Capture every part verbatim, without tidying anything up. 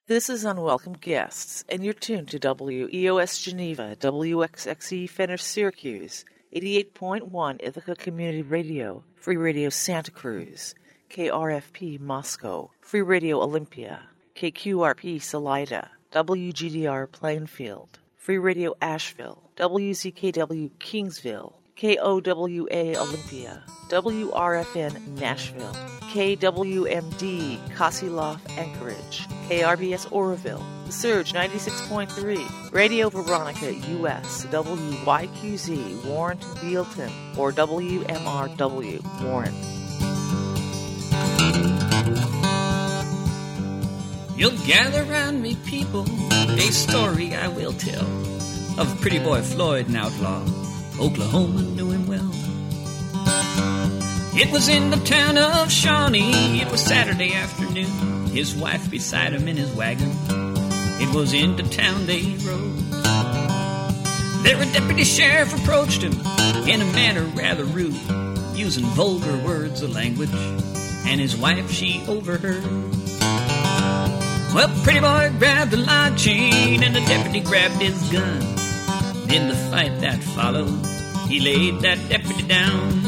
This is Unwelcome Guests, and you're tuned to W E O S Geneva, W X X E Fenner Syracuse, eighty-eight point one Ithaca Community Radio, Free Radio Santa Cruz, K R F P Moscow, Free Radio Olympia, K Q R P Salida, W G D R Plainfield, Free Radio Asheville, W Z K W Kingsville, K O W A Olympia, W R F N Nashville, K W M D Kasilof Anchorage, K R B S Oroville, The Surge ninety-six point three, Radio Veronica U S, W Y Q Z Warrenton Bealton, or W M R W Warren. You'll gather round me, people, a story I will tell of pretty boy Floyd, an outlaw. Oklahoma knew him well. It was in the town of Shawnee. It was Saturday afternoon. His wife beside him in his wagon. It was into town they rode. There a deputy sheriff approached him in a manner rather rude, using vulgar words of language, and his wife she overheard. Well, pretty boy grabbed the log chain and the deputy grabbed his gun. In the fight that followed, he laid that deputy down.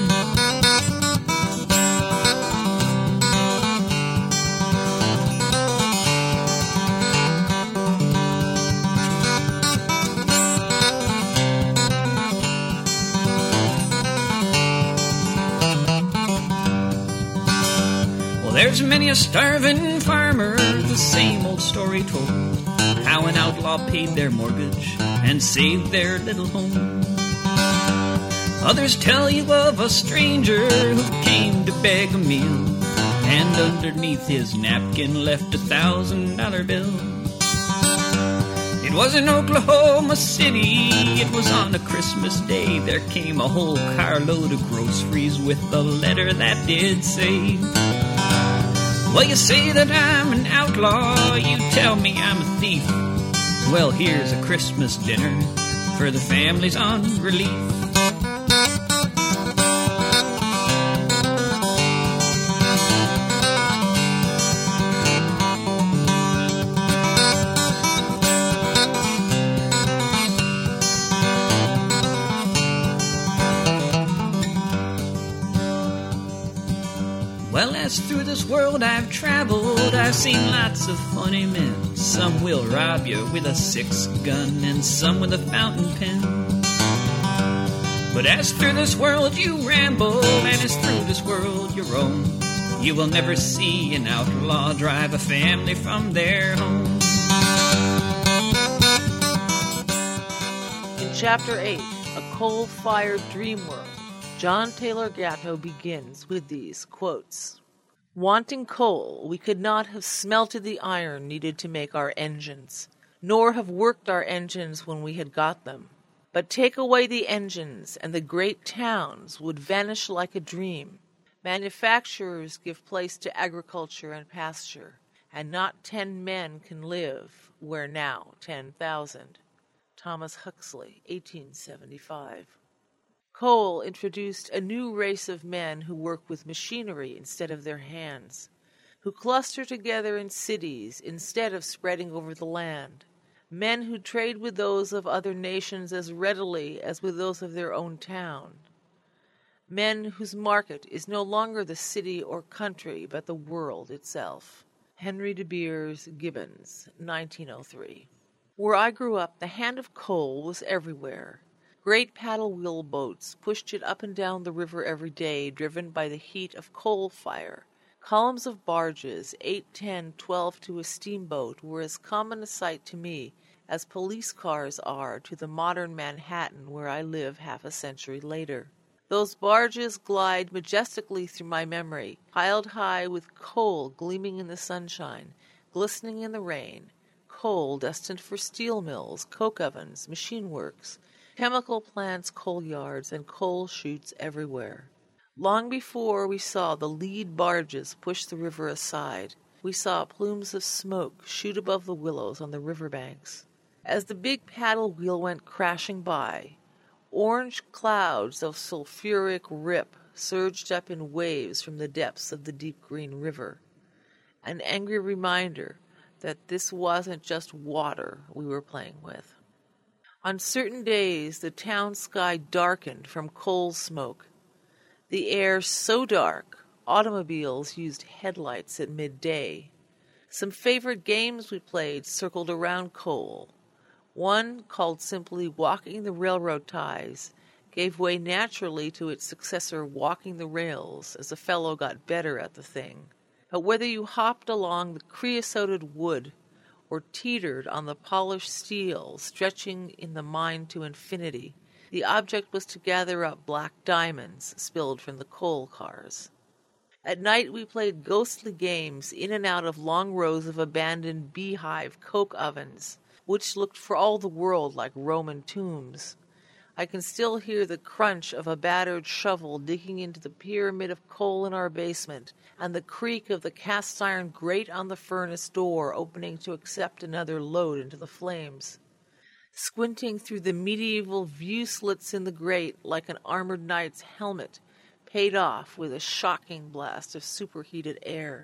Well, there's many a starving farmer, the same old story told, how an outlaw paid their mortgage and saved their little home. Others tell you of a stranger who came to beg a meal, and underneath his napkin left a thousand dollar bill. It was in Oklahoma City, it was on a Christmas day. There came a whole carload of groceries with a letter that did say, well, you say that I'm an outlaw, you tell me I'm a thief. Well, here's a Christmas dinner for the families on relief. Well, as through this world I've traveled, I've seen lots of funny men. Some will rob you with a six-gun and some with a fountain pen. But as through this world you ramble, and as through this world you roam, you will never see an outlaw drive a family from their home. In Chapter eight, A Coal-Fired Dream World, John Taylor Gatto begins with these quotes. Wanting coal, we could not have smelted the iron needed to make our engines, nor have worked our engines when we had got them. But take away the engines, and the great towns would vanish like a dream. Manufacturers give place to agriculture and pasture, and not ten men can live where now ten thousand. Thomas Huxley, eighteen seventy-five. Coal introduced a new race of men who work with machinery instead of their hands, who cluster together in cities instead of spreading over the land, men who trade with those of other nations as readily as with those of their own town, men whose market is no longer the city or country but the world itself. Henry de Beers Gibbons, nineteen oh three. Where I grew up, the hand of coal was everywhere. Great paddle wheel boats pushed it up and down the river every day, driven by the heat of coal fire. Columns of barges, eight, ten, twelve to a steamboat, were as common a sight to me as police cars are to the modern Manhattan where I live half a century later. Those barges glide majestically through my memory, piled high with coal gleaming in the sunshine, glistening in the rain, coal destined for steel mills, coke ovens, machine works, chemical plants, coal yards, and coal chutes everywhere. Long before we saw the lead barges push the river aside, we saw plumes of smoke shoot above the willows on the riverbanks. As the big paddle wheel went crashing by, orange clouds of sulphuric rip surged up in waves from the depths of the deep green river. An angry reminder that this wasn't just water we were playing with. On certain days, the town sky darkened from coal smoke. The air so dark, automobiles used headlights at midday. Some favorite games we played circled around coal. One, called simply Walking the Railroad Ties, gave way naturally to its successor Walking the Rails as a fellow got better at the thing. But whether you hopped along the creosoted wood or teetered on the polished steel stretching in the mine to infinity, the object was to gather up black diamonds spilled from the coal cars. At night we played ghostly games in and out of long rows of abandoned beehive coke ovens, which looked for all the world like Roman tombs. I can still hear the crunch of a battered shovel digging into the pyramid of coal in our basement, and the creak of the cast-iron grate on the furnace door opening to accept another load into the flames. Squinting through the medieval view slits in the grate like an armored knight's helmet paid off with a shocking blast of superheated air.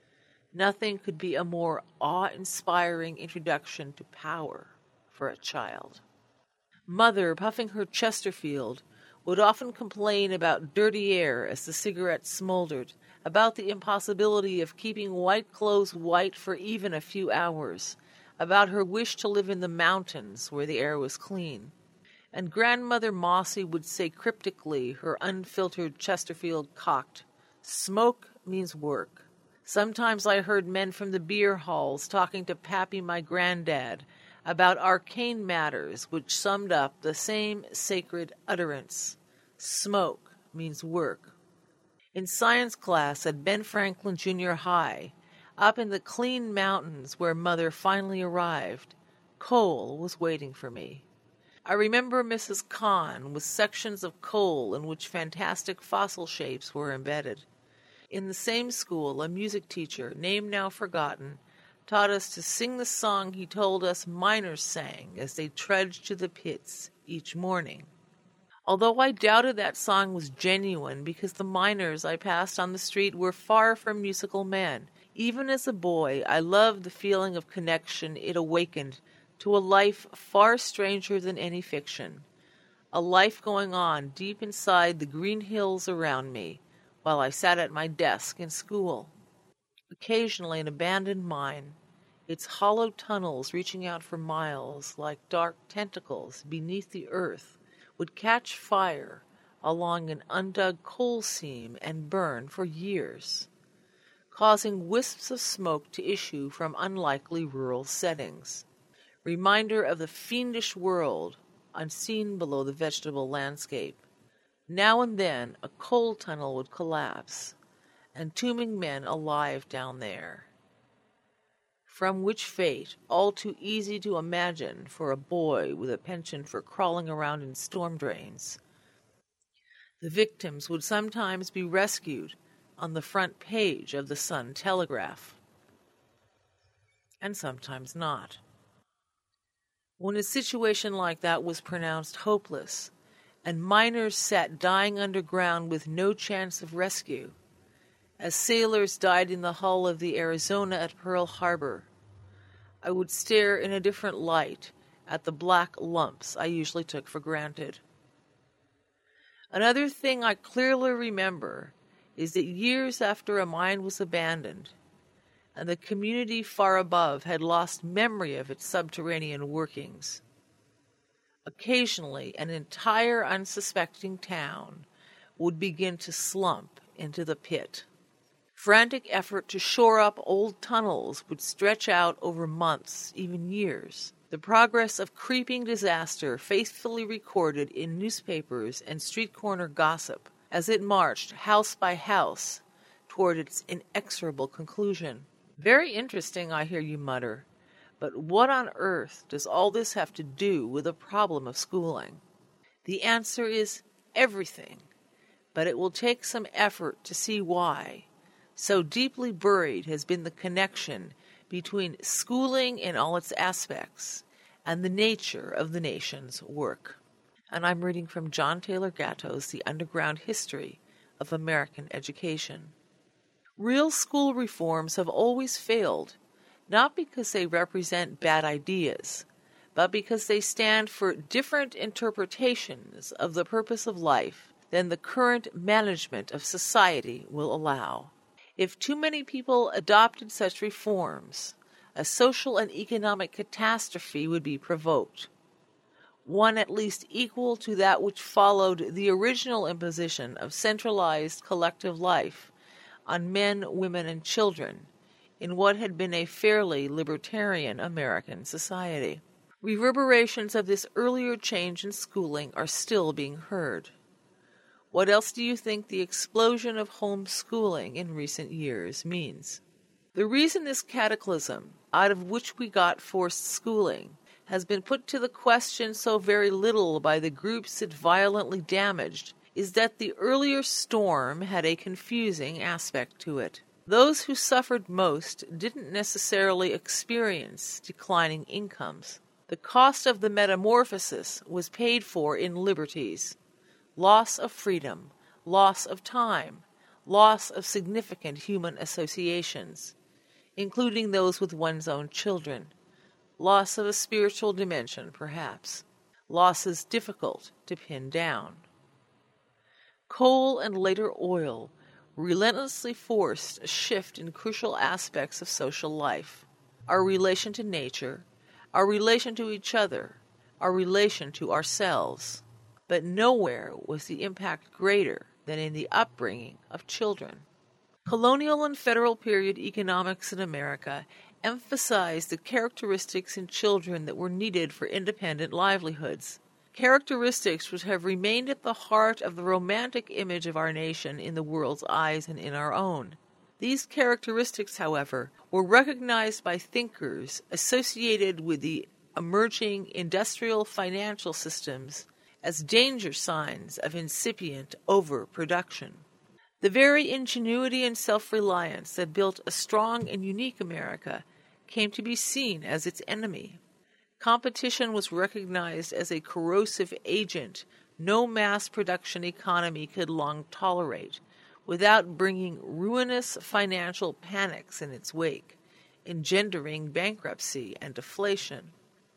Nothing could be a more awe-inspiring introduction to power for a child. Mother, puffing her Chesterfield, would often complain about dirty air as the cigarette smoldered, about the impossibility of keeping white clothes white for even a few hours, about her wish to live in the mountains where the air was clean. And Grandmother Mossy would say cryptically, her unfiltered Chesterfield cocked, "Smoke means work." Sometimes I heard men from the beer halls talking to Pappy, my granddad, about arcane matters which summed up the same sacred utterance. Smoke means work. In science class at Ben Franklin Junior High, up in the clean mountains where Mother finally arrived, coal was waiting for me. I remember Missus Kahn with sections of coal in which fantastic fossil shapes were embedded. In the same school, a music teacher, name now forgotten, taught us to sing the song he told us miners sang as they trudged to the pits each morning. Although I doubted that song was genuine because the miners I passed on the street were far from musical men, even as a boy I loved the feeling of connection it awakened to a life far stranger than any fiction, a life going on deep inside the green hills around me while I sat at my desk in school. Occasionally an abandoned mine, its hollow tunnels reaching out for miles like dark tentacles beneath the earth, would catch fire along an undug coal seam and burn for years, causing wisps of smoke to issue from unlikely rural settings, reminder of the fiendish world unseen below the vegetable landscape. Now and then a coal tunnel would collapse, entombing men alive down there, from which fate, all too easy to imagine for a boy with a penchant for crawling around in storm drains, the victims would sometimes be rescued on the front page of the Sun Telegraph, and sometimes not. When a situation like that was pronounced hopeless, and miners sat dying underground with no chance of rescue, as sailors died in the hull of the Arizona at Pearl Harbor, I would stare in a different light at the black lumps I usually took for granted. Another thing I clearly remember is that years after a mine was abandoned, and the community far above had lost memory of its subterranean workings, occasionally an entire unsuspecting town would begin to slump into the pit. Frantic effort to shore up old tunnels would stretch out over months, even years. The progress of creeping disaster faithfully recorded in newspapers and street corner gossip as it marched house by house toward its inexorable conclusion. Very interesting, I hear you mutter. But what on earth does all this have to do with the problem of schooling? The answer is everything, but it will take some effort to see why. So deeply buried has been the connection between schooling in all its aspects and the nature of the nation's work. And I'm reading from John Taylor Gatto's The Underground History of American Education. Real school reforms have always failed, not because they represent bad ideas, but because they stand for different interpretations of the purpose of life than the current management of society will allow. If too many people adopted such reforms, a social and economic catastrophe would be provoked, one at least equal to that which followed the original imposition of centralized collective life on men, women, and children in what had been a fairly libertarian American society. Reverberations of this earlier change in schooling are still being heard. What else do you think the explosion of homeschooling in recent years means? The reason this cataclysm, out of which we got forced schooling, has been put to the question so very little by the groups it violently damaged is that the earlier storm had a confusing aspect to it. Those who suffered most didn't necessarily experience declining incomes. The cost of the metamorphosis was paid for in liberties, loss of freedom, loss of time, loss of significant human associations, including those with one's own children, loss of a spiritual dimension, perhaps, losses difficult to pin down. Coal and later oil relentlessly forced a shift in crucial aspects of social life, our relation to nature, our relation to each other, our relation to ourselves. But nowhere was the impact greater than in the upbringing of children. Colonial and federal period economics in America emphasized the characteristics in children that were needed for independent livelihoods, characteristics which have remained at the heart of the romantic image of our nation in the world's eyes and in our own. These characteristics, however, were recognized by thinkers associated with the emerging industrial financial systems as danger signs of incipient overproduction. The very ingenuity and self-reliance that built a strong and unique America came to be seen as its enemy. Competition was recognized as a corrosive agent no mass production economy could long tolerate, without bringing ruinous financial panics in its wake, engendering bankruptcy and deflation.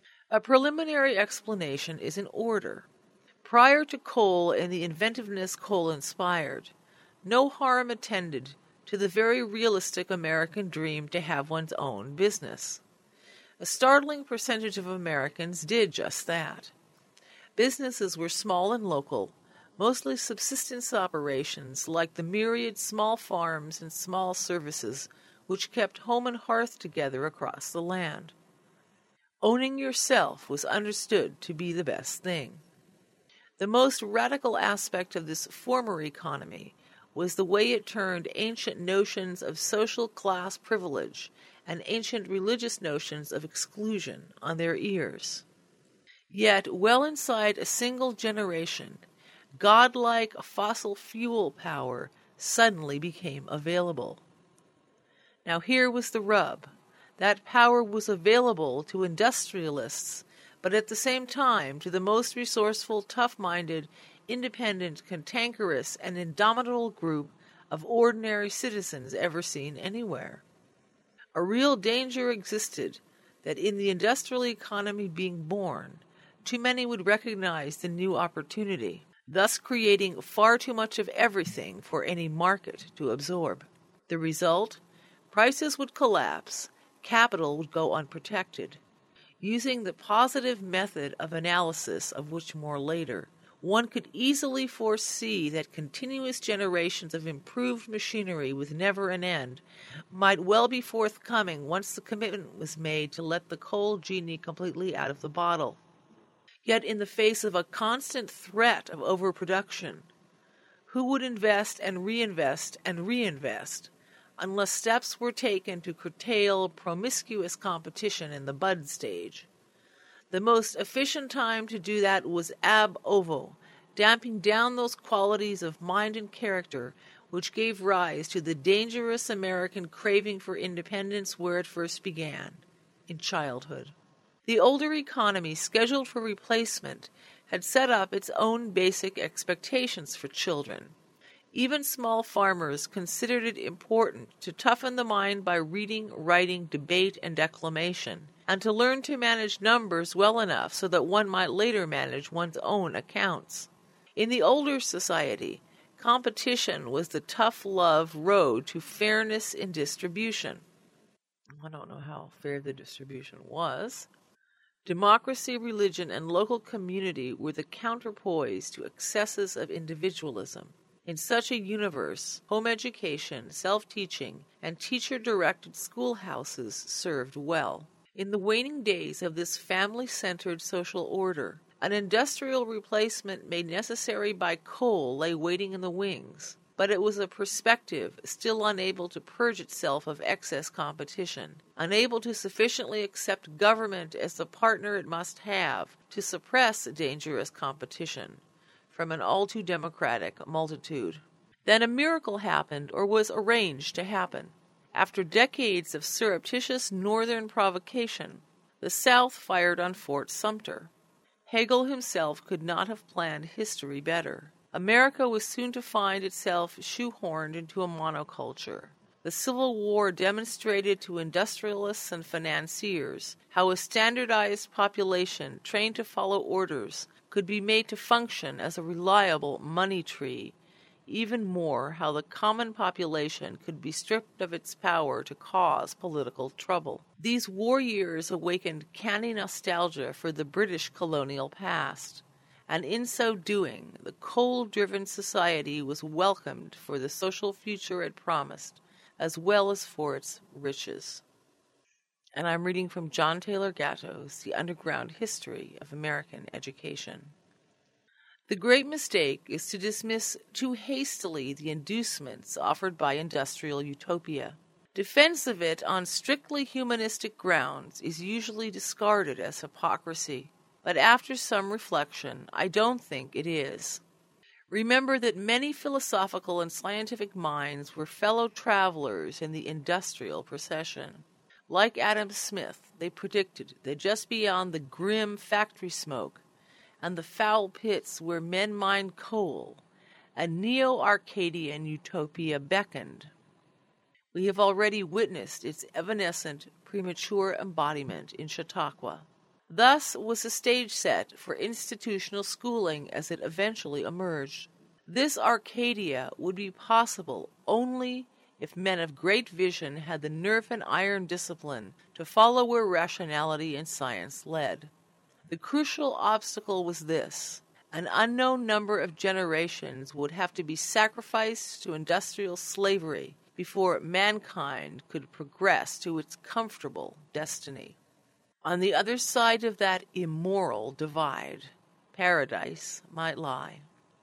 A preliminary explanation is in order. Prior to coal and the inventiveness coal inspired, no harm attended to the very realistic American dream to have one's own business. A startling percentage of Americans did just that. Businesses were small and local, mostly subsistence operations like the myriad small farms and small services which kept home and hearth together across the land. Owning yourself was understood to be the best thing. The most radical aspect of this former economy was the way it turned ancient notions of social class privilege and ancient religious notions of exclusion on their ears. Yet, well inside a single generation, godlike fossil fuel power suddenly became available. Now here was the rub. That power was available to industrialists, but at the same time to the most resourceful, tough-minded, independent, cantankerous, and indomitable group of ordinary citizens ever seen anywhere. A real danger existed that in the industrial economy being born, too many would recognize the new opportunity, thus creating far too much of everything for any market to absorb. The result? Prices would collapse, capital would go unprotected. Using the positive method of analysis, of which more later, one could easily foresee that continuous generations of improved machinery with never an end might well be forthcoming once the commitment was made to let the coal genie completely out of the bottle. Yet in the face of a constant threat of overproduction, who would invest and reinvest and reinvest unless steps were taken to curtail promiscuous competition in the bud stage? The most efficient time to do that was ab ovo, damping down those qualities of mind and character which gave rise to the dangerous American craving for independence where it first began, in childhood. The older economy scheduled for replacement had set up its own basic expectations for children. Even small farmers considered it important to toughen the mind by reading, writing, debate, and declamation, and to learn to manage numbers well enough so that one might later manage one's own accounts. In the older society, competition was the tough-love road to fairness in distribution. I don't know how fair the distribution was. Democracy, religion, and local community were the counterpoise to excesses of individualism. In such a universe, home education, self-teaching, and teacher-directed schoolhouses served well. In the waning days of this family-centered social order, an industrial replacement made necessary by coal lay waiting in the wings, but it was a perspective still unable to purge itself of excess competition, unable to sufficiently accept government as the partner it must have to suppress dangerous competition from an all-too-democratic multitude. Then a miracle happened, or was arranged to happen. After decades of surreptitious northern provocation, the South fired on Fort Sumter. Hegel himself could not have planned history better. America was soon to find itself shoehorned into a monoculture. The Civil War demonstrated to industrialists and financiers how a standardized population trained to follow orders could be made to function as a reliable money tree, even more how the common population could be stripped of its power to cause political trouble. These war years awakened canny nostalgia for the British colonial past, and in so doing, the coal-driven society was welcomed for the social future it promised, as well as for its riches. And I'm reading from John Taylor Gatto's The Underground History of American Education. The great mistake is to dismiss too hastily the inducements offered by industrial utopia. Defense of it on strictly humanistic grounds is usually discarded as hypocrisy, but after some reflection, I don't think it is. Remember that many philosophical and scientific minds were fellow travelers in the industrial procession. Like Adam Smith, they predicted that just beyond the grim factory smoke and the foul pits where men mined coal, a neo-Arcadian utopia beckoned. We have already witnessed its evanescent, premature embodiment in Chautauqua. Thus was the stage set for institutional schooling as it eventually emerged. This Arcadia would be possible only if men of great vision had the nerve and iron discipline to follow where rationality and science led. The crucial obstacle was this: an unknown number of generations would have to be sacrificed to industrial slavery before mankind could progress to its comfortable destiny. On the other side of that immoral divide, paradise might lie.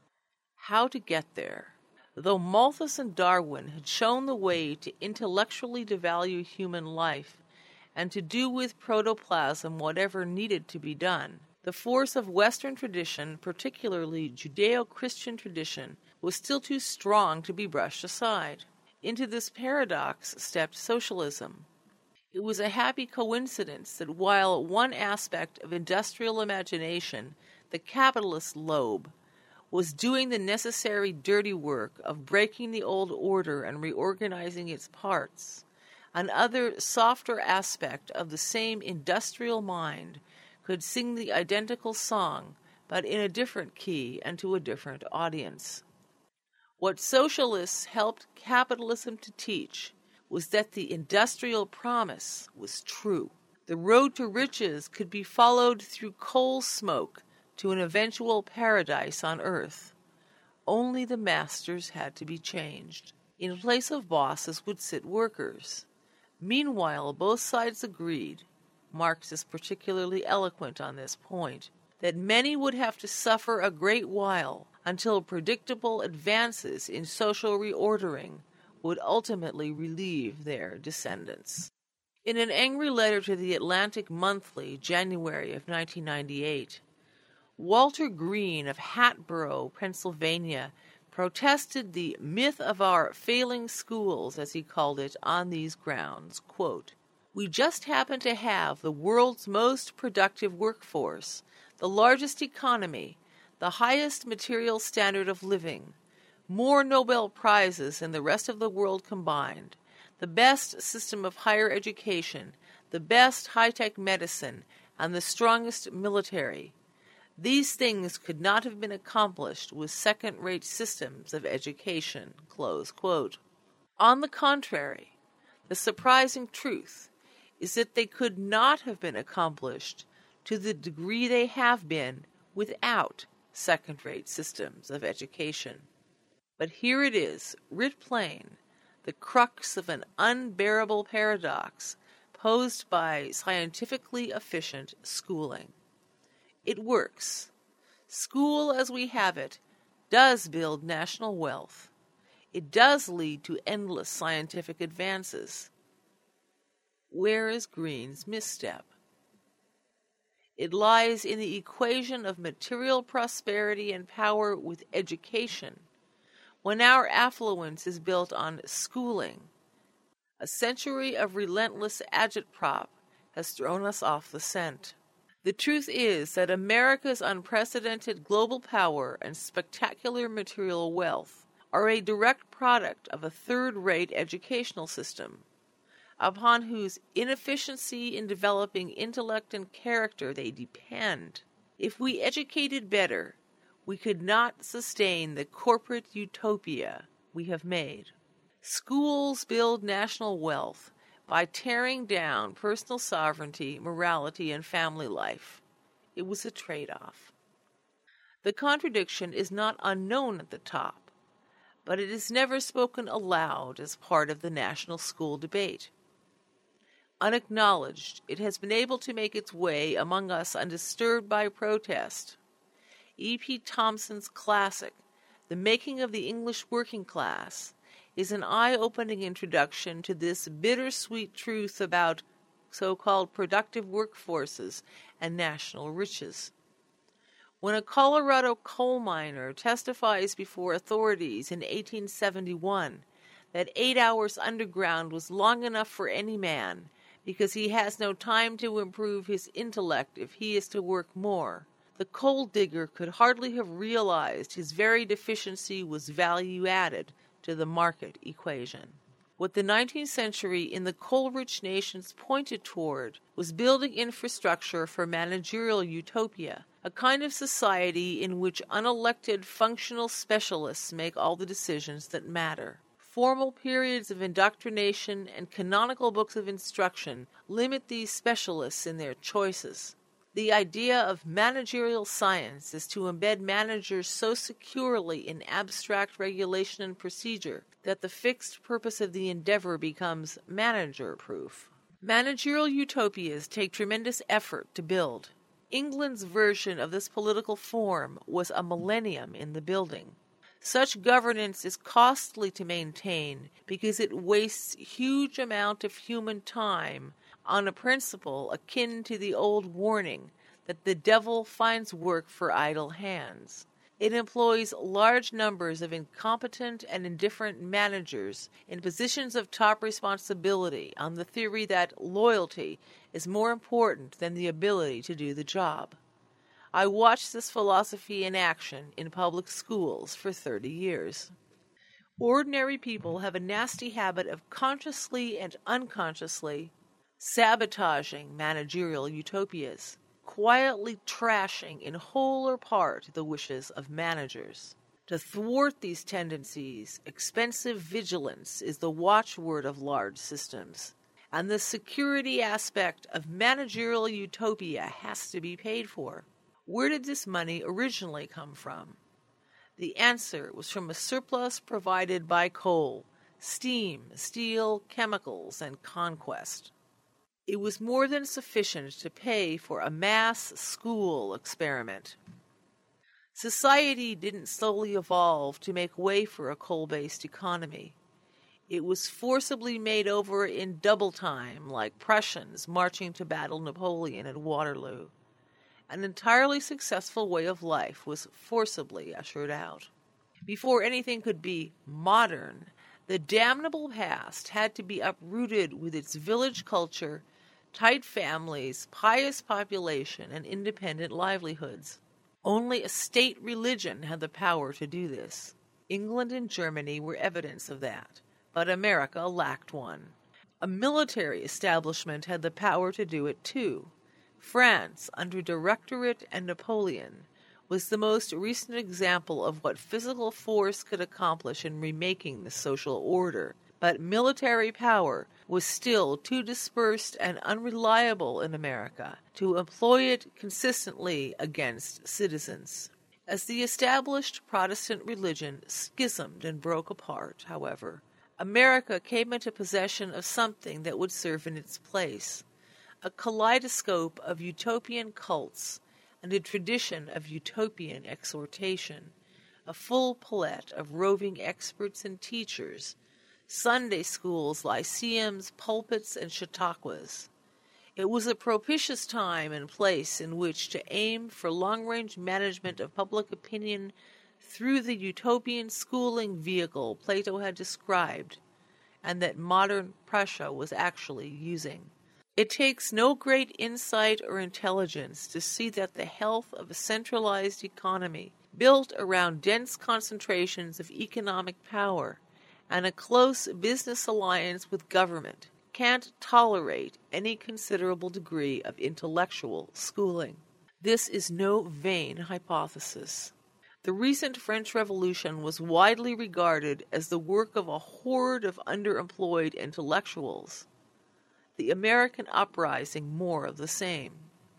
How to get there? Though Malthus and Darwin had shown the way to intellectually devalue human life and to do with protoplasm whatever needed to be done, the force of Western tradition, particularly Judeo-Christian tradition, was still too strong to be brushed aside. Into this paradox stepped socialism. It was a happy coincidence that while one aspect of industrial imagination, the capitalist lobe, was doing the necessary dirty work of breaking the old order and reorganizing its parts, another softer aspect of the same industrial mind could sing the identical song, but in a different key and to a different audience. What socialists helped capitalism to teach was that the industrial promise was true. The road to riches could be followed through coal smoke to an eventual paradise on earth. Only the masters had to be changed. In place of bosses would sit workers. Meanwhile, both sides agreed, Marx is particularly eloquent on this point, that many would have to suffer a great while until predictable advances in social reordering would ultimately relieve their descendants. In an angry letter to the Atlantic Monthly, January of nineteen ninety-eight, Walter Green of Hatboro, Pennsylvania, protested the myth of our failing schools, as he called it, on these grounds. Quote, "We just happen to have the world's most productive workforce, the largest economy, the highest material standard of living, more Nobel Prizes than the rest of the world combined, the best system of higher education, the best high-tech medicine, and the strongest military. These things could not have been accomplished with second-rate systems of education." Close quote. On the contrary, the surprising truth is that they could not have been accomplished to the degree they have been without second-rate systems of education. But here it is, writ plain, the crux of an unbearable paradox posed by scientifically efficient schooling. It works. School as we have it does build national wealth. It does lead to endless scientific advances. Where is Green's misstep? It lies in the equation of material prosperity and power with education. When our affluence is built on schooling, a century of relentless agitprop has thrown us off the scent. The truth is that America's unprecedented global power and spectacular material wealth are a direct product of a third-rate educational system, upon whose inefficiency in developing intellect and character they depend. If we educated better, we could not sustain the corporate utopia we have made. Schools build national wealth by tearing down personal sovereignty, morality, and family life. It was a trade-off. The contradiction is not unknown at the top, but it is never spoken aloud as part of the national school debate. Unacknowledged, it has been able to make its way among us undisturbed by protest. E P Thompson's classic, The Making of the English Working Class, is an eye-opening introduction to this bittersweet truth about so-called productive workforces and national riches. When a Colorado coal miner testifies before authorities in eighteen seventy-one that eight hours underground was long enough for any man because he has no time to improve his intellect if he is to work more, the coal digger could hardly have realized his very deficiency was value added to the market equation. What the nineteenth century in the coal-rich nations pointed toward was building infrastructure for managerial utopia, a kind of society in which unelected functional specialists make all the decisions that matter. Formal periods of indoctrination and canonical books of instruction limit these specialists in their choices. The idea of managerial science is to embed managers so securely in abstract regulation and procedure that the fixed purpose of the endeavor becomes manager-proof. Managerial utopias take tremendous effort to build. England's version of this political form was a millennium in the building. Such governance is costly to maintain because it wastes huge amount of human time on a principle akin to the old warning that the devil finds work for idle hands. It employs large numbers of incompetent and indifferent managers in positions of top responsibility on the theory that loyalty is more important than the ability to do the job. I watched this philosophy in action in public schools for thirty years. Ordinary people have a nasty habit of consciously and unconsciously sabotaging managerial utopias, quietly trashing in whole or part the wishes of managers. To thwart these tendencies, expensive vigilance is the watchword of large systems, and the security aspect of managerial utopia has to be paid for. Where did this money originally come from? The answer was from a surplus provided by coal, steam, steel, chemicals, and conquest. It was more than sufficient to pay for a mass school experiment. Society didn't slowly evolve to make way for a coal-based economy. It was forcibly made over in double time, like Prussians marching to battle Napoleon at Waterloo. An entirely successful way of life was forcibly ushered out. Before anything could be modern, the damnable past had to be uprooted with its village culture, tight families, pious population, and independent livelihoods. Only a state religion had the power to do this. England and Germany were evidence of that, but America lacked one. A military establishment had the power to do it too. France, under Directorate and Napoleon, was the most recent example of what physical force could accomplish in remaking the social order, but military power was still too dispersed and unreliable in America to employ it consistently against citizens. As the established Protestant religion schismed and broke apart, however, America came into possession of something that would serve in its place, a kaleidoscope of utopian cults and a tradition of utopian exhortation, a full palette of roving experts and teachers, Sunday schools, lyceums, pulpits, and chautauquas. It was a propitious time and place in which to aim for long-range management of public opinion through the utopian schooling vehicle Plato had described, and that modern Prussia was actually using. It takes no great insight or intelligence to see that the health of a centralized economy, built around dense concentrations of economic power, and a close business alliance with government, can't tolerate any considerable degree of intellectual schooling. This is no vain hypothesis. The recent French Revolution was widely regarded as the work of a horde of underemployed intellectuals. The American uprising more of the same.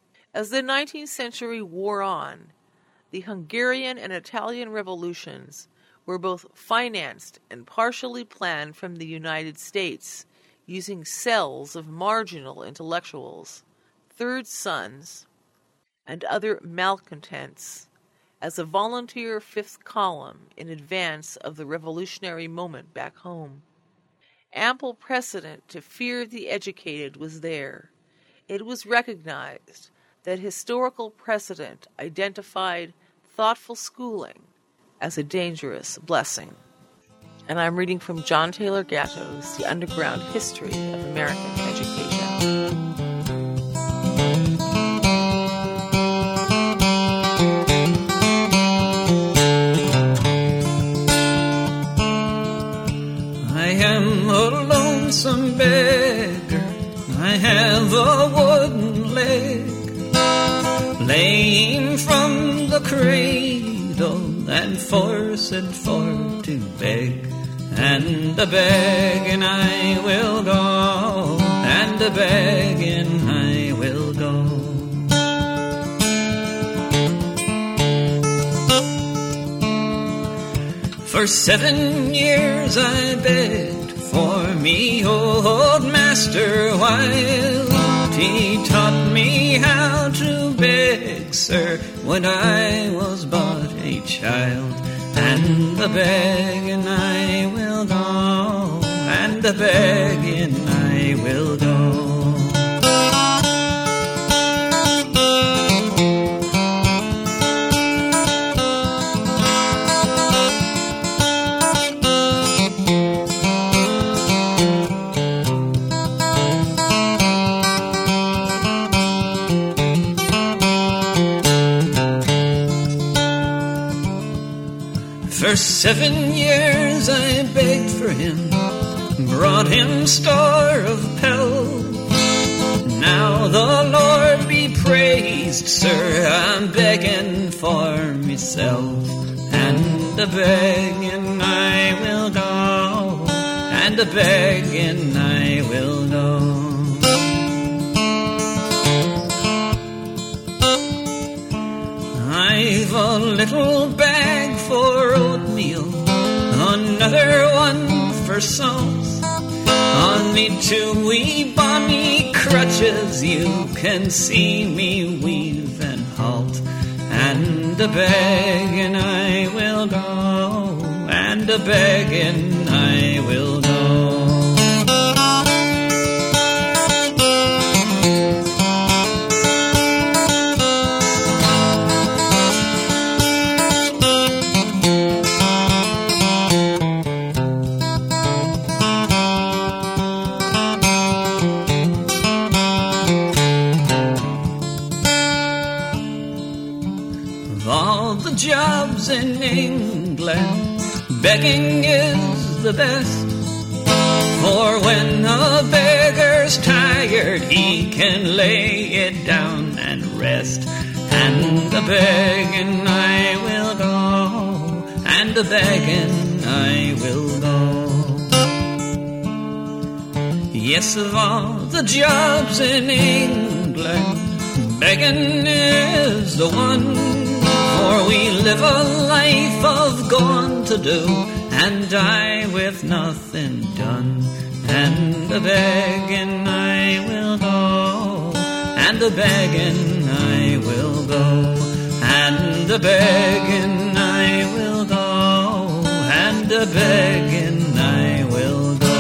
As the nineteenth century wore on, the Hungarian and Italian revolutions were both financed and partially planned from the United States, using cells of marginal intellectuals, third sons, and other malcontents, as a volunteer fifth column in advance of the revolutionary moment back home. Ample precedent to fear the educated was there. It was recognized that historical precedent identified thoughtful schooling as a dangerous blessing. And I'm reading from John Taylor Gatto's The Underground History of American Education. I am a lonesome beggar, I have a wooden leg, laying from the cradle and forced for to beg. And a begging I will go, and a begging I will go. For seven years I begged for me old master while he taught me how to beg, sir, when I was but a child. And a begging I will go, and a begging I will go. For seven years I begged for him, brought him store of pelf. Now the Lord be praised, sir, I'm begging for myself. And a begging I will go, and a begging I will go. I've a little bag for oatmeal, another one for salt. On me two wee bonny crutches, you can see me weave and halt. And a begging I will go, and a begging I will go. Jobs in England, begging is the best. For when a beggar's tired, he can lay it down and rest. And a-begging I will go, and a-begging I will go. Yes, of all the jobs in England, begging is the one. For we live a life of going to do, and die with nothing done. And a-begging I will go, and a-begging I will go, and a-begging I will go, and a-begging I will go.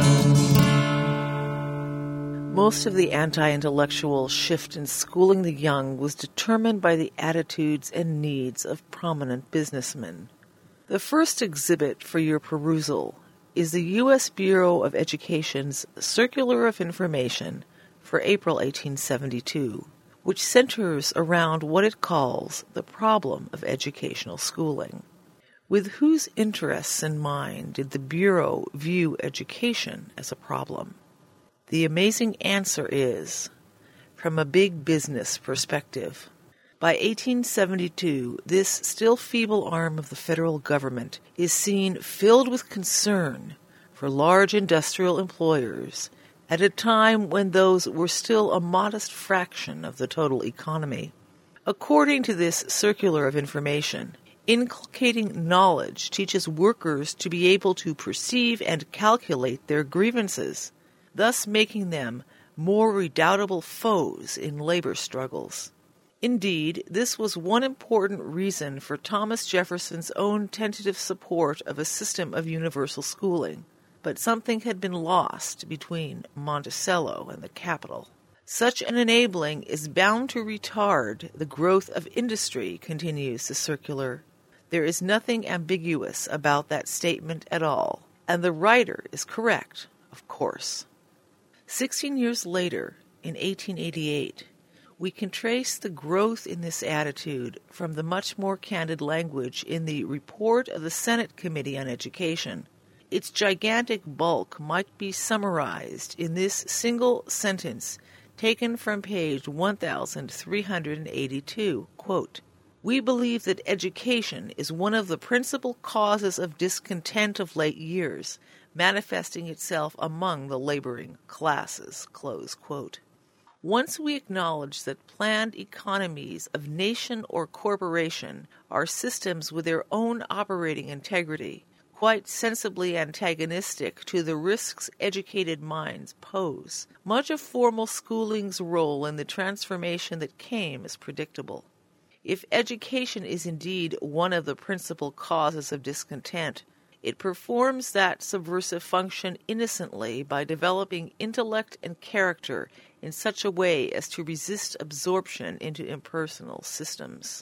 Most of the anti-intellectual shift in schooling the young was determined by the attitudes and needs of prominent businessmen. The first exhibit for your perusal is the U S Bureau of Education's Circular of Information for April eighteen seventy-two, which centers around what it calls the problem of educational schooling. With whose interests in mind did the Bureau view education as a problem? The amazing answer is, from a big business perspective. By eighteen seventy-two, this still feeble arm of the federal government is seen filled with concern for large industrial employers at a time when those were still a modest fraction of the total economy. According to this circular of information, inculcating knowledge teaches workers to be able to perceive and calculate their grievances, thus making them more redoubtable foes in labor struggles. Indeed, this was one important reason for Thomas Jefferson's own tentative support of a system of universal schooling, but something had been lost between Monticello and the capital. Such an enabling is bound to retard the growth of industry, continues the circular. There is nothing ambiguous about that statement at all, and the writer is correct, of course. Sixteen years later, in eighteen eighty-eight, we can trace the growth in this attitude from the much more candid language in the report of the Senate Committee on Education. Its gigantic bulk might be summarized in this single sentence taken from page one thousand three hundred eighty-two, quote, "We believe that education is one of the principal causes of discontent of late years, manifesting itself among the laboring classes," close quote. Once we acknowledge that planned economies of nation or corporation are systems with their own operating integrity, quite sensibly antagonistic to the risks educated minds pose, much of formal schooling's role in the transformation that came is predictable. If education is indeed one of the principal causes of discontent, it performs that subversive function innocently by developing intellect and character in such a way as to resist absorption into impersonal systems.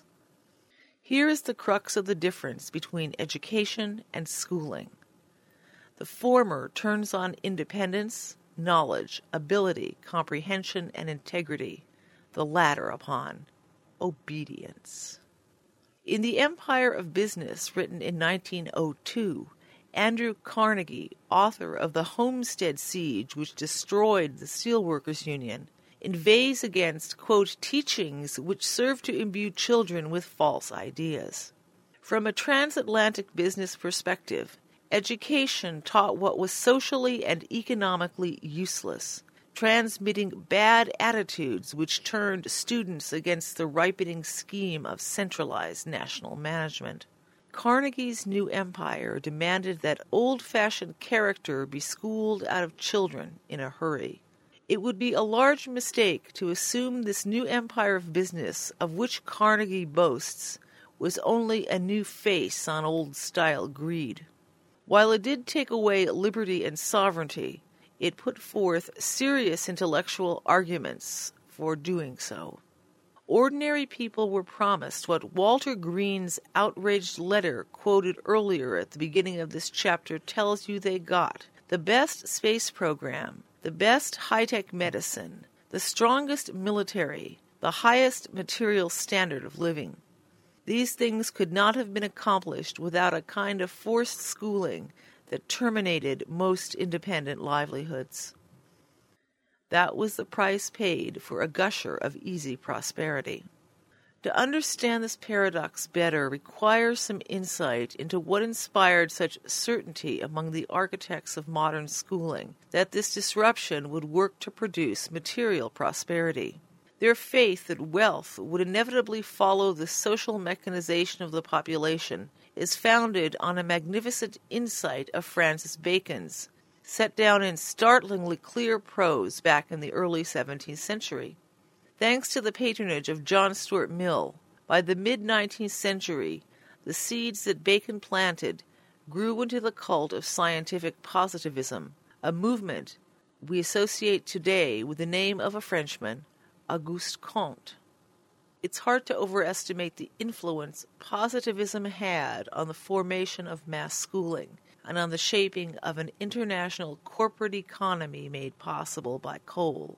Here is the crux of the difference between education and schooling. The former turns on independence, knowledge, ability, comprehension, and integrity, the latter upon obedience. In The Empire of Business, written in nineteen oh two, Andrew Carnegie, author of The Homestead Siege, which destroyed the Steelworkers Union, inveighs against, quote, teachings which serve to imbue children with false ideas. From a transatlantic business perspective, education taught what was socially and economically useless, transmitting bad attitudes which turned students against the ripening scheme of centralized national management. Carnegie's new empire demanded that old-fashioned character be schooled out of children in a hurry. It would be a large mistake to assume this new empire of business, of which Carnegie boasts, was only a new face on old-style greed. While it did take away liberty and sovereignty, it put forth serious intellectual arguments for doing so. Ordinary people were promised what Walter Green's outraged letter quoted earlier at the beginning of this chapter tells you they got: the best space program, the best high-tech medicine, the strongest military, the highest material standard of living. These things could not have been accomplished without a kind of forced schooling that terminated most independent livelihoods. That was the price paid for a gusher of easy prosperity. To understand this paradox better requires some insight into what inspired such certainty among the architects of modern schooling that this disruption would work to produce material prosperity. Their faith that wealth would inevitably follow the social mechanization of the population is founded on a magnificent insight of Francis Bacon's, set down in startlingly clear prose back in the early seventeenth century. Thanks to the patronage of John Stuart Mill, by the mid-nineteenth century, the seeds that Bacon planted grew into the cult of scientific positivism, a movement we associate today with the name of a Frenchman, Auguste Comte. It's hard to overestimate the influence positivism had on the formation of mass schooling and on the shaping of an international corporate economy made possible by coal.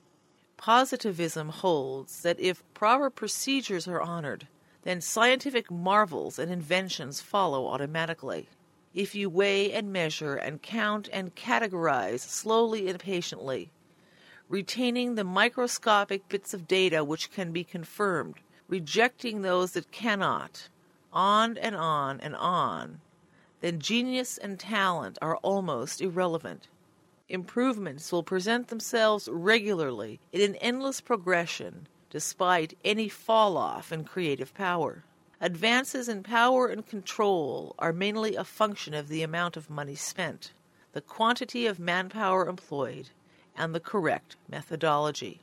Positivism holds that if proper procedures are honored, then scientific marvels and inventions follow automatically. If you weigh and measure and count and categorize slowly and patiently, retaining the microscopic bits of data which can be confirmed, rejecting those that cannot, on and on and on, then genius and talent are almost irrelevant. Improvements will present themselves regularly in an endless progression, despite any fall-off in creative power. Advances in power and control are mainly a function of the amount of money spent, the quantity of manpower employed, and the correct methodology.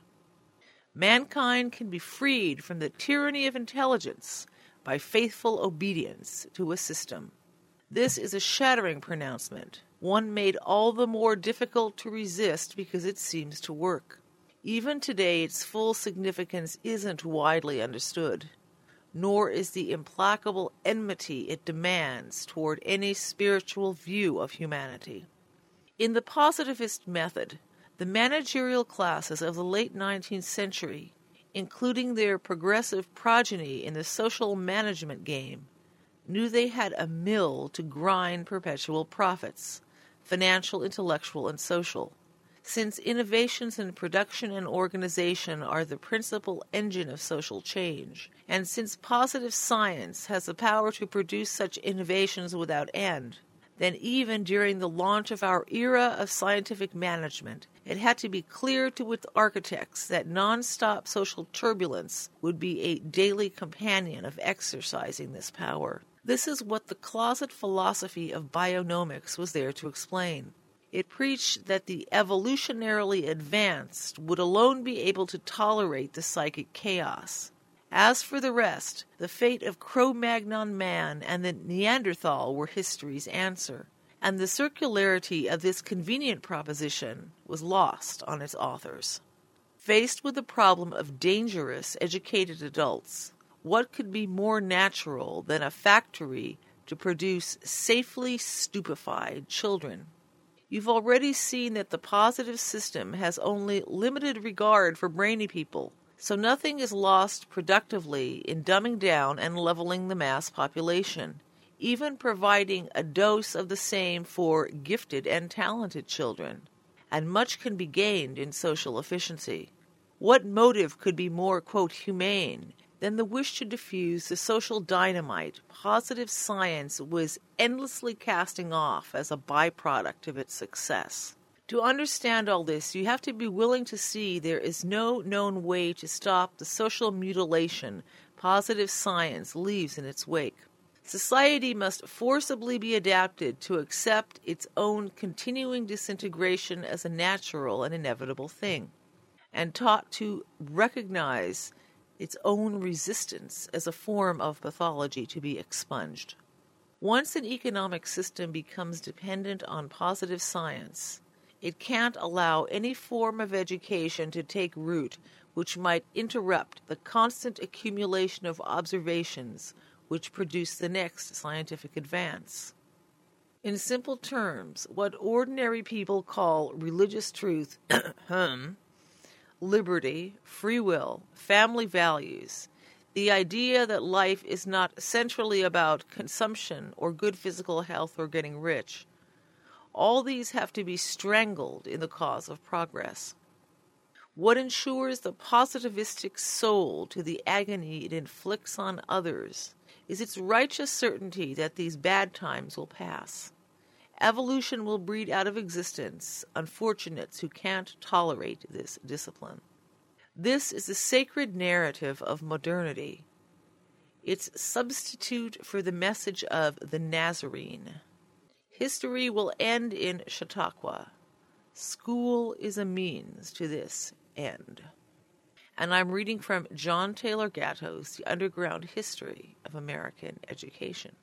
Mankind can be freed from the tyranny of intelligence by faithful obedience to a system. This is a shattering pronouncement, one made all the more difficult to resist because it seems to work. Even today, its full significance isn't widely understood, nor is the implacable enmity it demands toward any spiritual view of humanity. In the positivist method, the managerial classes of the late nineteenth century, including their progressive progeny in the social management game, knew they had a mill to grind perpetual profits, financial, intellectual, and social. Since innovations in production and organization are the principal engine of social change, and since positive science has the power to produce such innovations without end, then even during the launch of our era of scientific management, it had to be clear to its architects that non-stop social turbulence would be a daily companion of exercising this power. This is what the closet philosophy of bionomics was there to explain. It preached that the evolutionarily advanced would alone be able to tolerate the psychic chaos. As for the rest, the fate of Cro-Magnon man and the Neanderthal were history's answer, and the circularity of this convenient proposition was lost on its authors. Faced with the problem of dangerous, educated adults, what could be more natural than a factory to produce safely stupefied children? You've already seen that the positive system has only limited regard for brainy people, so nothing is lost productively in dumbing down and leveling the mass population, even providing a dose of the same for gifted and talented children. And much can be gained in social efficiency. What motive could be more, quote, humane than the wish to diffuse the social dynamite positive science was endlessly casting off as a byproduct of its success? To understand all this, you have to be willing to see there is no known way to stop the social mutilation positive science leaves in its wake. Society must forcibly be adapted to accept its own continuing disintegration as a natural and inevitable thing, and taught to recognize its own resistance as a form of pathology to be expunged. Once an economic system becomes dependent on positive science, it can't allow any form of education to take root which might interrupt the constant accumulation of observations which produce the next scientific advance. In simple terms, what ordinary people call religious truth, liberty, free will, family values, The idea that life is not centrally about consumption or good physical health or getting rich. All these have to be strangled in the cause of progress. What ensures the positivistic soul to the agony it inflicts on others is its righteous certainty that these bad times will pass. Evolution will breed out of existence unfortunates who can't tolerate this discipline. This is the sacred narrative of modernity. Its substitute for the message of the Nazarene. History will end in Chautauqua. School is a means to this end. And I'm reading from John Taylor Gatto's The Underground History of American Education.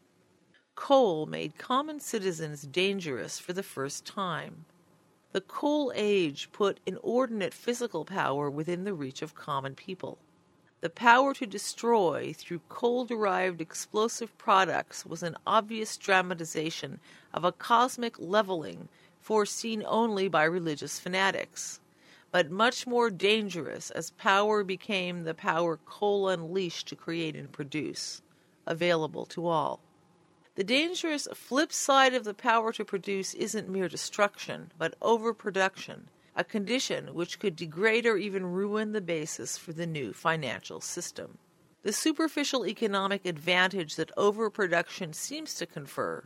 Coal made common citizens dangerous for the first time. The coal age put inordinate physical power within the reach of common people. The power to destroy through coal-derived explosive products was an obvious dramatization of a cosmic leveling foreseen only by religious fanatics, but much more dangerous as power became the power coal unleashed to create and produce, available to all. The dangerous flip side of the power to produce isn't mere destruction, but overproduction, a condition which could degrade or even ruin the basis for the new financial system. The superficial economic advantage that overproduction seems to confer,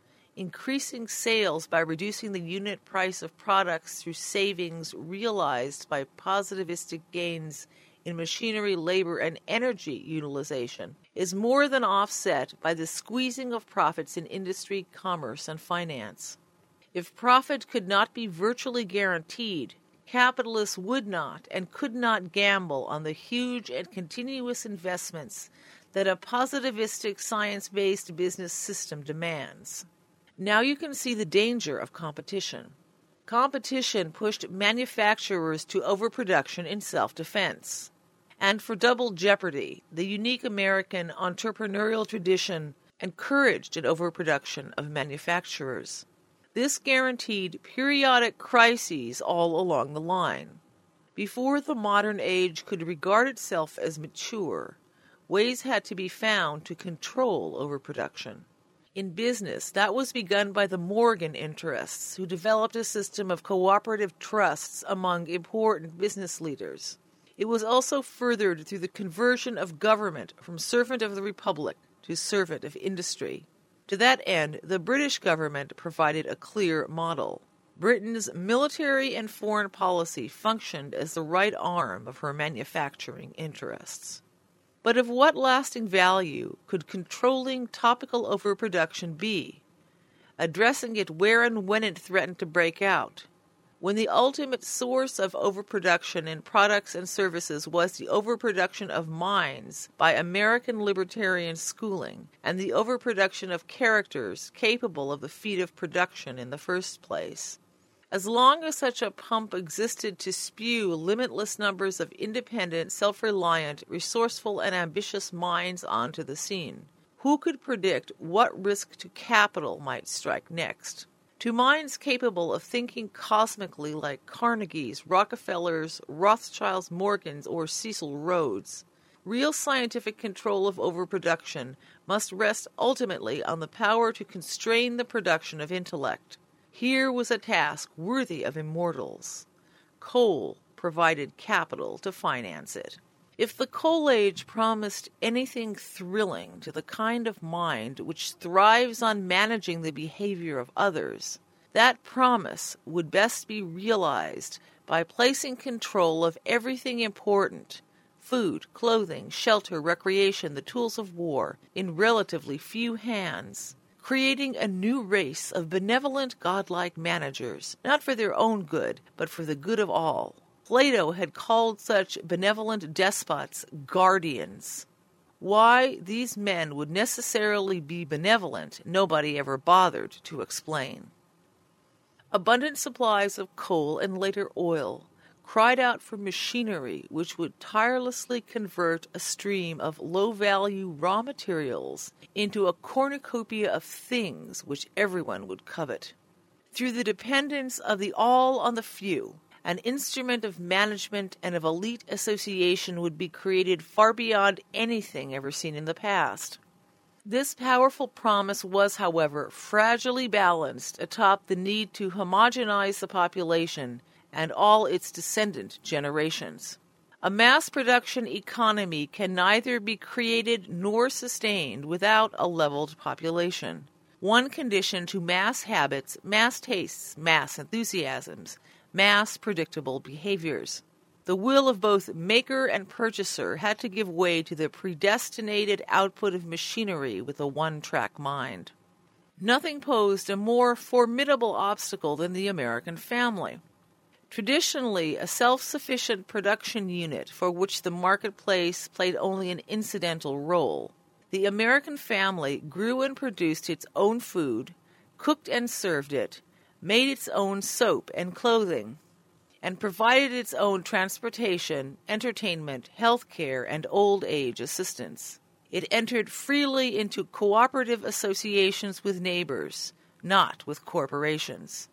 increasing sales by reducing the unit price of products through savings realized by positivistic gains in machinery, labor, and energy utilization, is more than offset by the squeezing of profits in industry, commerce, and finance. If profit could not be virtually guaranteed, capitalists would not and could not gamble on the huge and continuous investments that a positivistic science-based business system demands. Now you can see the danger of competition. Competition pushed manufacturers to overproduction in self-defense. And for double jeopardy, the unique American entrepreneurial tradition encouraged an overproduction of manufacturers. This guaranteed periodic crises all along the line. Before the modern age could regard itself as mature, ways had to be found to control overproduction. In business, that was begun by the Morgan interests, who developed a system of cooperative trusts among important business leaders. It was also furthered through the conversion of government from servant of the Republic to servant of industry. To that end, the British government provided a clear model. Britain's military and foreign policy functioned as the right arm of her manufacturing interests. But of what lasting value could controlling topical overproduction be, addressing it where and when it threatened to break out, when the ultimate source of overproduction in products and services was the overproduction of minds by American libertarian schooling and the overproduction of characters capable of the feat of production in the first place? As long as such a pump existed to spew limitless numbers of independent, self-reliant, resourceful, and ambitious minds onto the scene, who could predict what risk to capital might strike next? To minds capable of thinking cosmically like Carnegie's, Rockefeller's, Rothschild's, Morgan's, or Cecil Rhodes, real scientific control of overproduction must rest ultimately on the power to constrain the production of intellect. Here was a task worthy of immortals. Coal provided capital to finance it. If the coal age promised anything thrilling to the kind of mind which thrives on managing the behavior of others, that promise would best be realized by placing control of everything important, food, clothing, shelter, recreation, the tools of war, in relatively few hands, creating a new race of benevolent, godlike managers, not for their own good, but for the good of all. Plato had called such benevolent despots guardians. Why these men would necessarily be benevolent, nobody ever bothered to explain. Abundant supplies of coal and later oil cried out for machinery which would tirelessly convert a stream of low-value raw materials into a cornucopia of things which everyone would covet. Through the dependence of the all on the few, An instrument of management and of elite association would be created far beyond anything ever seen in the past. This powerful promise was, however, fragilely balanced atop the need to homogenize the population and all its descendant generations. A mass production economy can neither be created nor sustained without a leveled population. One condition to mass habits, mass tastes, mass enthusiasms, mass predictable behaviors. The will of both maker and purchaser had to give way to the predestinated output of machinery with a one-track mind. Nothing posed a more formidable obstacle than the American family. Traditionally a self-sufficient production unit for which the marketplace played only an incidental role, the American family grew and produced its own food, cooked and served it, made its own soap and clothing, and provided its own transportation, entertainment, health care, and old age assistance. It entered freely into cooperative associations with neighbors, not with corporations.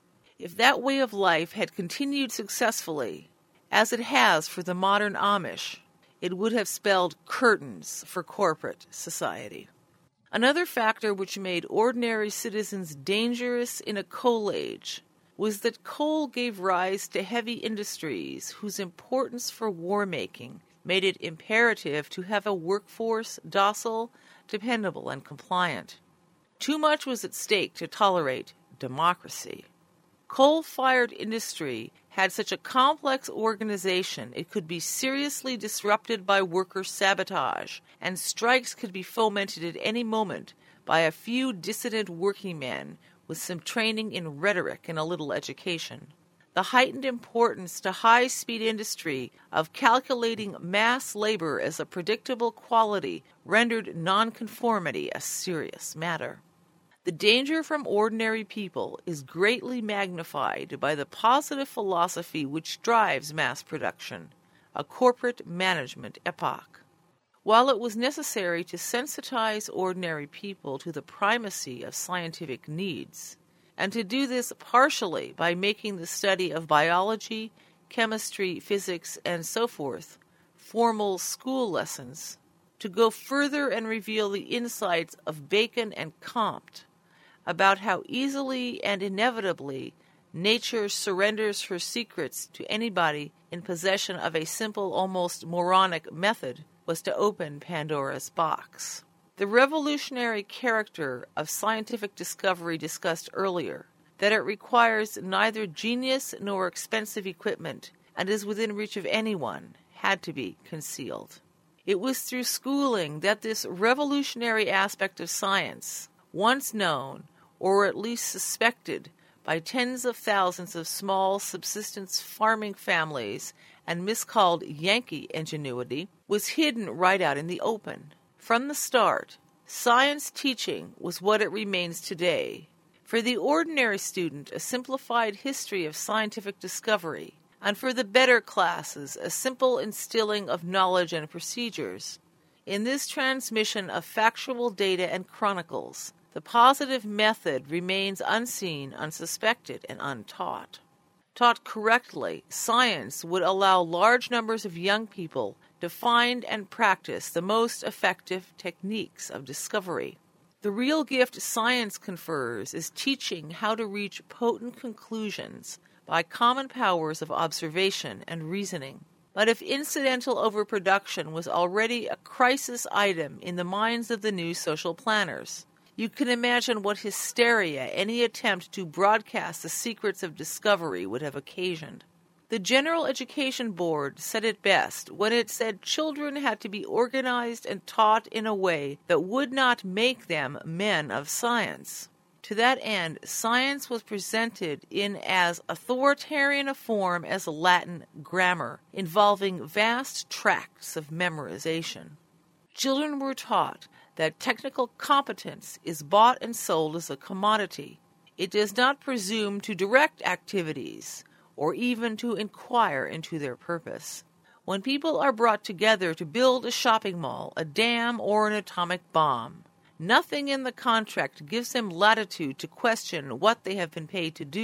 If that way of life had continued successfully, as it has for the modern Amish, it would have spelled curtains for corporate society. Another factor which made ordinary citizens dangerous in a coal age was that coal gave rise to heavy industries whose importance for war-making made it imperative to have a workforce docile, dependable, and compliant. Too much was at stake to tolerate democracy. Coal-fired industry had such a complex organization it could be seriously disrupted by worker sabotage, and strikes could be fomented at any moment by a few dissident working men with some training in rhetoric and a little education. The heightened importance to high-speed industry of calculating mass labor as a predictable quality rendered nonconformity a serious matter. The danger from ordinary people is greatly magnified by the positive philosophy which drives mass production, a corporate management epoch. While it was necessary to sensitize ordinary people to the primacy of scientific needs, and to do this partially by making the study of biology, chemistry, physics, and so forth formal school lessons, to go further and reveal the insights of Bacon and Comte about how easily and inevitably nature surrenders her secrets to anybody in possession of a simple, almost moronic method, was to open Pandora's box. The revolutionary character of scientific discovery discussed earlier, that it requires neither genius nor expensive equipment and is within reach of anyone, had to be concealed. It was through schooling that this revolutionary aspect of science, once known, or at least suspected, by tens of thousands of small subsistence farming families and miscalled Yankee ingenuity, was hidden right out in the open. From the start, science teaching was what it remains today. For the ordinary student, a simplified history of scientific discovery, and for the better classes, a simple instilling of knowledge and procedures. In this transmission of factual data and chronicles, the positive method remains unseen, unsuspected, and untaught. Taught correctly, science would allow large numbers of young people to find and practice the most effective techniques of discovery. The real gift science confers is teaching how to reach potent conclusions by common powers of observation and reasoning. But if incidental overproduction was already a crisis item in the minds of the new social planners, you can imagine what hysteria any attempt to broadcast the secrets of discovery would have occasioned. The General Education Board said it best when it said children had to be organized and taught in a way that would not make them men of science. To that end, science was presented in as authoritarian a form as Latin grammar, involving vast tracts of memorization. Children were taught that technical competence is bought and sold as a commodity. It does not presume to direct activities or even to inquire into their purpose. When people are brought together to build a shopping mall, a dam, or an atomic bomb, nothing in the contract gives them latitude to question what they have been paid to do,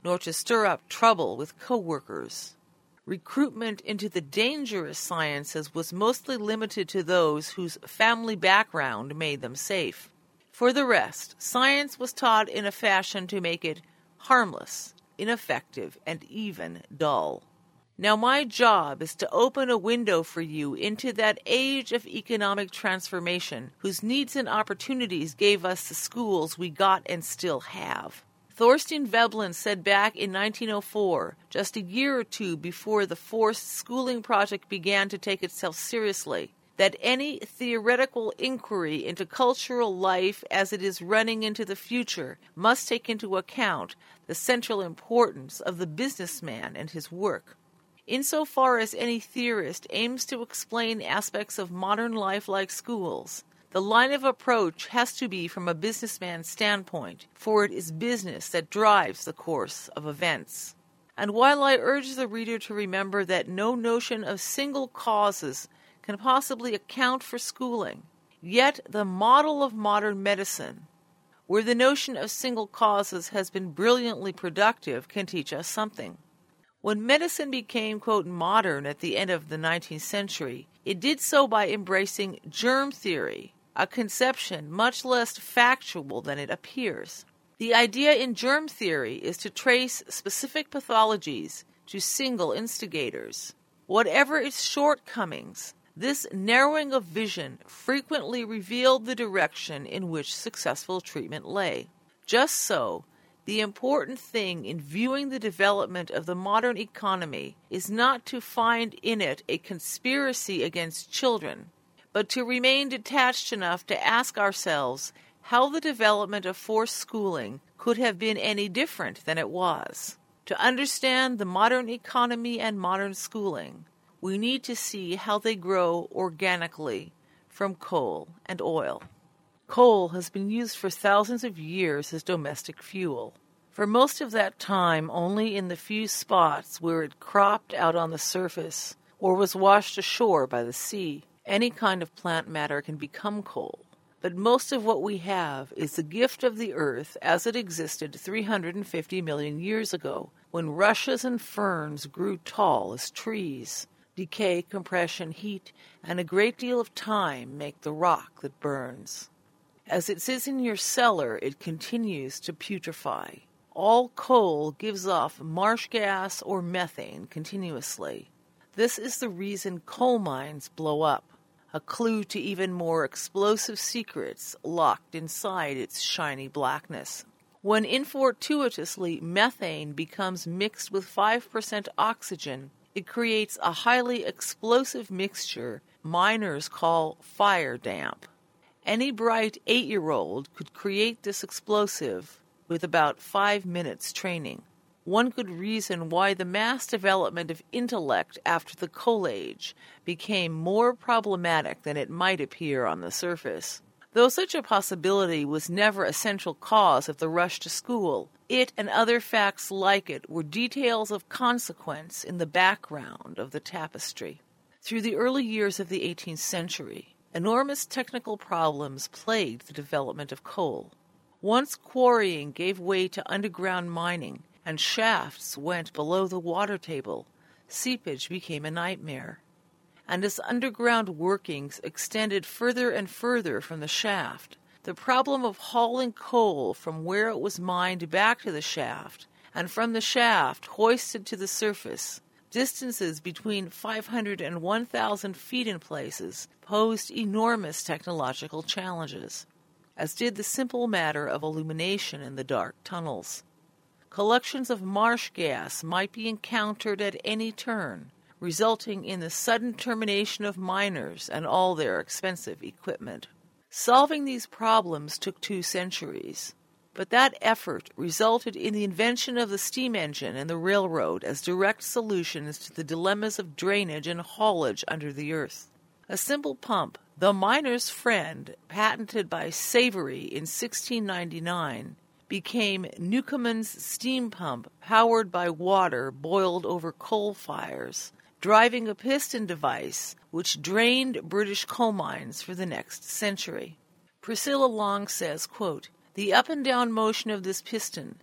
nor to stir up trouble with co-workers. Recruitment into the dangerous sciences was mostly limited to those whose family background made them safe. For the rest, science was taught in a fashion to make it harmless, ineffective, and even dull. Now my job is to open a window for you into that age of economic transformation whose needs and opportunities gave us the schools we got and still have. Thorstein Veblen said back in nineteen oh four, just a year or two before the forced schooling project began to take itself seriously, that any theoretical inquiry into cultural life as it is running into the future must take into account the central importance of the businessman and his work. Insofar as any theorist aims to explain aspects of modern life like schools, the line of approach has to be from a businessman's standpoint, for it is business that drives the course of events. And while I urge the reader to remember that no notion of single causes can possibly account for schooling, yet the model of modern medicine, where the notion of single causes has been brilliantly productive, can teach us something. When medicine became, quote, modern at the end of the nineteenth century, it did so by embracing germ theory, a conception much less factual than it appears. The idea in germ theory is to trace specific pathologies to single instigators. Whatever its shortcomings, this narrowing of vision frequently revealed the direction in which successful treatment lay. Just so, the important thing in viewing the development of the modern economy is not to find in it a conspiracy against children, but to remain detached enough to ask ourselves how the development of forced schooling could have been any different than it was. To understand the modern economy and modern schooling, we need to see how they grow organically from coal and oil. Coal has been used for thousands of years as domestic fuel. For most of that time, only in the few spots where it cropped out on the surface or was washed ashore by the sea, any kind of plant matter can become coal. But most of what we have is the gift of the earth as it existed three hundred fifty million years ago, when rushes and ferns grew tall as trees. Decay, compression, heat, and a great deal of time make the rock that burns. As it sits in your cellar, it continues to putrefy. All coal gives off marsh gas or methane continuously. This is the reason coal mines blow up, a clue to even more explosive secrets locked inside its shiny blackness. When infortuitously methane becomes mixed with five percent oxygen, it creates a highly explosive mixture miners call fire damp. Any bright eight-year-old could create this explosive with about five minutes training. One could reason why the mass development of intellect after the coal age became more problematic than it might appear on the surface. Though such a possibility was never a central cause of the rush to school, it and other facts like it were details of consequence in the background of the tapestry. Through the early years of the eighteenth century, enormous technical problems plagued the development of coal. Once quarrying gave way to underground mining, and shafts went below the water table, seepage became a nightmare. And as underground workings extended further and further from the shaft, the problem of hauling coal from where it was mined back to the shaft, and from the shaft hoisted to the surface, distances between five hundred and one thousand feet in places, posed enormous technological challenges, as did the simple matter of illumination in the dark tunnels. Collections of marsh gas might be encountered at any turn, resulting in the sudden termination of miners and all their expensive equipment. Solving these problems took two centuries, but that effort resulted in the invention of the steam engine and the railroad as direct solutions to the dilemmas of drainage and haulage under the earth. A simple pump, the miner's friend, patented by Savery in sixteen ninety-nine, became Newcomen's steam pump powered by water boiled over coal fires, driving a piston device which drained British coal mines for the next century. Priscilla Long says, quote, "The up and down motion of this piston,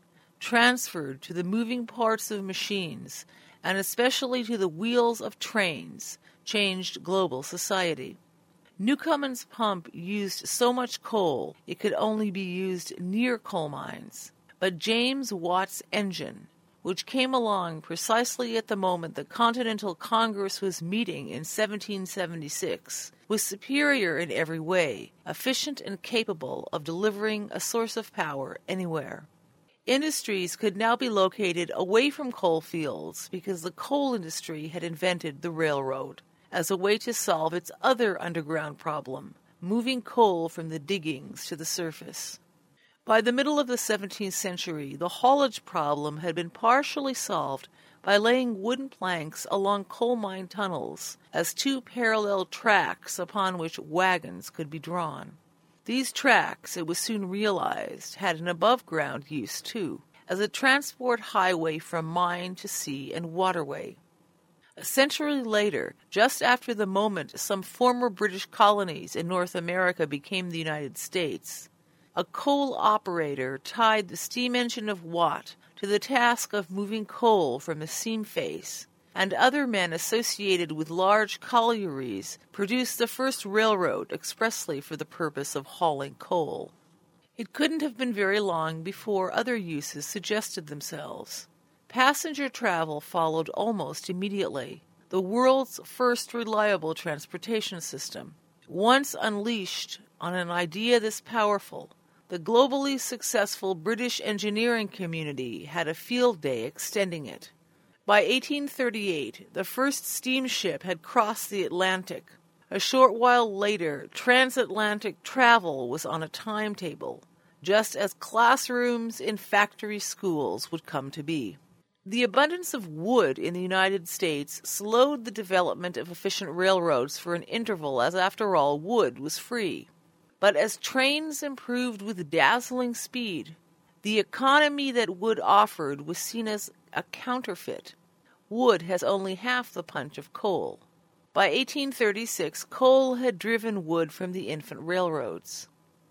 transferred to the moving parts of machines, and especially to the wheels of trains, changed global society. Newcomen's pump used so much coal it could only be used near coal mines. But James Watt's engine, which came along precisely at the moment the Continental Congress was meeting in seventeen seventy-six, was superior in every way, efficient and capable of delivering a source of power anywhere. Industries could now be located away from coal fields because the coal industry had invented the railroad as a way to solve its other underground problem, moving coal from the diggings to the surface. By the middle of the seventeenth century, the haulage problem had been partially solved by laying wooden planks along coal mine tunnels as two parallel tracks upon which wagons could be drawn. These tracks, it was soon realized, had an above-ground use, too, as a transport highway from mine to sea and waterway. A century later, just after the moment some former British colonies in North America became the United States, a coal operator tied the steam engine of Watt to the task of moving coal from the seam face, and other men associated with large collieries produced the first railroad expressly for the purpose of hauling coal. It couldn't have been very long before other uses suggested themselves. Passenger travel followed almost immediately, the world's first reliable transportation system. Once unleashed on an idea this powerful, the globally successful British engineering community had a field day extending it. By eighteen thirty-eight, the first steamship had crossed the Atlantic. A short while later, transatlantic travel was on a timetable, just as classrooms in factory schools would come to be. The abundance of wood in the United States slowed the development of efficient railroads for an interval, as after all, wood was free. But as trains improved with dazzling speed, the economy that wood offered was seen as a counterfeit. Wood has only half the punch of coal. By eighteen thirty-six, coal had driven wood from the infant railroads.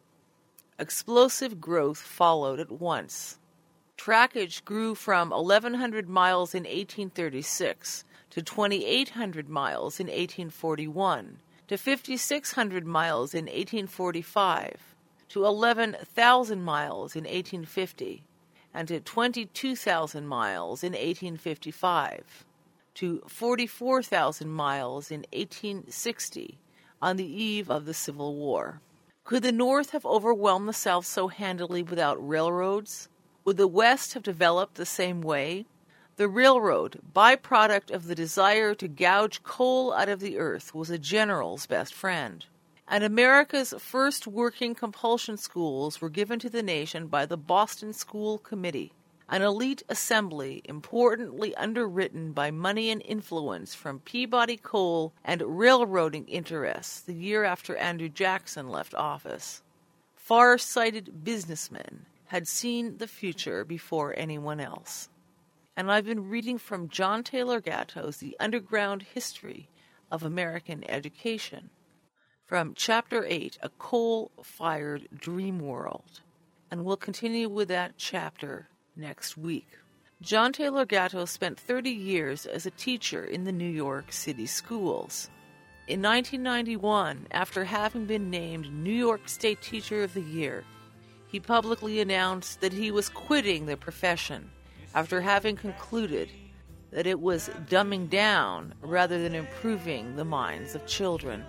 Explosive growth followed at once. Trackage grew from eleven hundred miles in eighteen thirty-six to twenty-eight hundred miles in eighteen forty-one, to fifty-six hundred miles in eighteen forty-five, to eleven thousand miles in eighteen fifty, and to twenty-two thousand miles in eighteen fifty-five, to forty-four thousand miles in eighteen sixty, on the eve of the Civil War. Could the North have overwhelmed the South so handily without railroads? Would the West have developed the same way? The railroad, byproduct of the desire to gouge coal out of the earth, was a general's best friend. And America's first working compulsion schools were given to the nation by the Boston School Committee, an elite assembly importantly underwritten by money and influence from Peabody coal and railroading interests the year after Andrew Jackson left office. Far-sighted businessmen had seen the future before anyone else. And I've been reading from John Taylor Gatto's The Underground History of American Education, from Chapter eight, A Coal-Fired Dream World, and we'll continue with that chapter next week. John Taylor Gatto spent thirty years as a teacher in the New York City schools. In nineteen ninety-one, after having been named New York State Teacher of the Year, he publicly announced that he was quitting the profession after having concluded that it was dumbing down rather than improving the minds of children.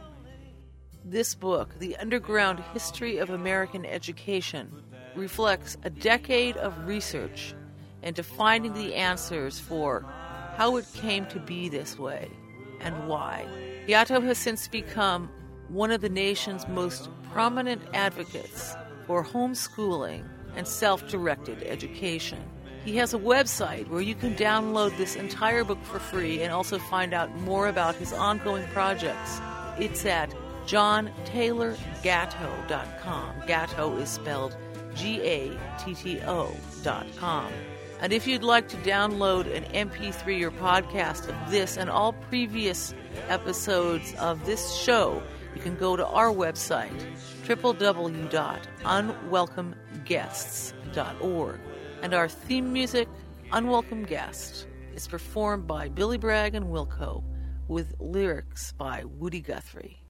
This book, The Underground History of American Education, reflects a decade of research into finding the answers for how it came to be this way and why. Gatto has since become one of the nation's most prominent advocates for homeschooling and self-directed education. He has a website where you can download this entire book for free and also find out more about his ongoing projects. It's at john taylor gatto dot com. Gatto is spelled G A T T O dot com. And if you'd like to download an M P three or podcast of this and all previous episodes of this show, you can go to our website, w w w dot unwelcome guests dot org. And our theme music, Unwelcome Guest, is performed by Billy Bragg and Wilco, with lyrics by Woody Guthrie.